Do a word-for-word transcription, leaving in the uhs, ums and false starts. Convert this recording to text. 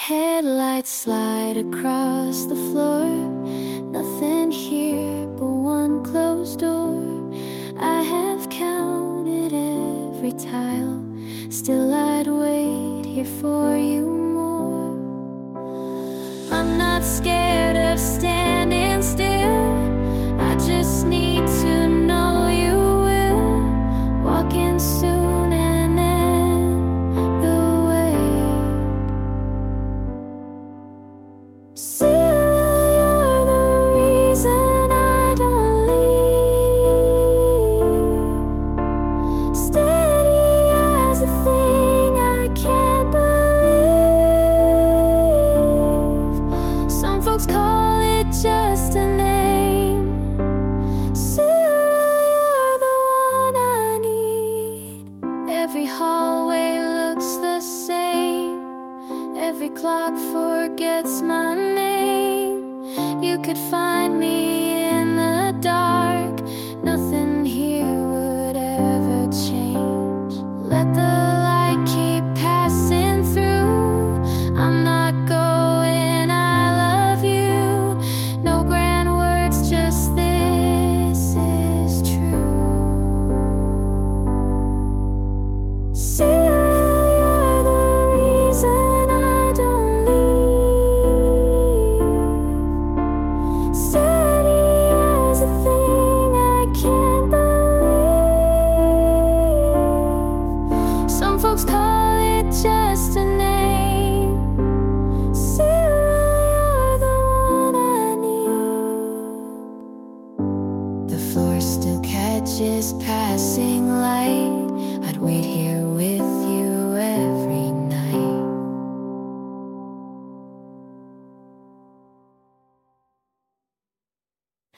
Headlights slide across the floor. Nothing here but one closed door. I have counted every tile. Still I'd wait here for you more. I'm not scared of standing still. I just need to know you will. Walking soon and end the wait. Still, you're the reason I don't leave. Steady as a thing I can't believe. Some folks call it just a name. Still, you're the one I need. Every hallway looks the same. Every clock forgets my name. You could find me